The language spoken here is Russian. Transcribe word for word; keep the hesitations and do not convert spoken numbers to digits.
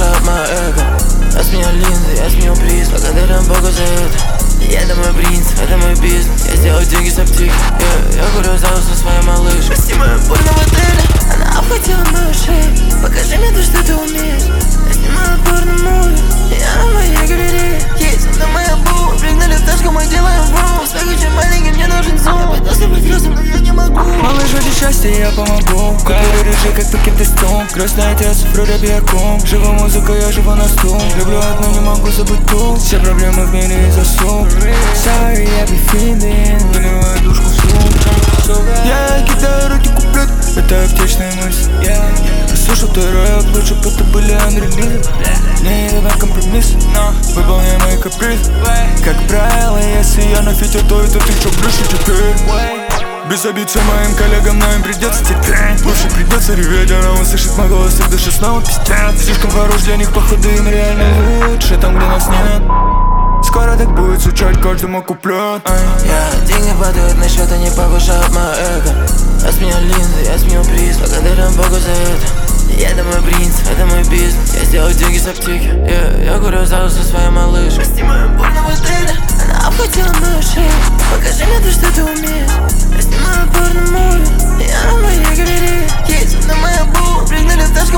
повышают мое эго. Я сменил линзы, я сменил приз, благодарен Богу за это. Это мой принц, это мой бизнес, я сделал деньги с аптеки. yeah, Я курю зал со своей малышкой, снимаю больно в отеле. Она обхватила мою шею, покажи мне то, что ты умеешь. Я снимаю порно-муви, я на моей галерее. Есть, это моя бу, пригнали в тачку, мы делаем врум. Свой очень маленький, мне нужен зум. Я пытался быть взрослым, но я не могу. Малыш, ради счастья я помогу. Куплю рыжий, как пакет из тум. Крестный отец, вроде пьяком. Живу музыка, я живу на стул. Люблю одну, не могу забыть ту. Все проблемы в мире из-за сум. Sorry, I be feeling. Выливаю душку в сум. Я кидаю руки куплет. Это аптечная мысль. Слушал твой рэп, лучше бы это были анрелизы. Не давай компромисс, но выполняй мои капризы. Как правило, если я на фите, то это ты что блюши теперь. Без обид всем моим коллегам, но им придется терпеть. Лучше придется реветь, она услышит мой голос, и в душе снова пиздец. Слишком хорош для них, походу им реально лучше там, где нас нет. Скоро так будет звучать каждому куплет. Я деньги падают на счет, они повышают мое эго. Я сменил линзы, я сменил приз, благодарен Богу за это. Это мой принц, это мой бизнес, я сделал деньги с аптеки. yeah, Я курю зал со своей малышкой, снимаю больно в отеле. Она обхватила мою шею, покажи мне то, что ты умеешь. Я снимаю порно-муви, я на моей галерее. Есть, это моя бу, пригнали в тачку.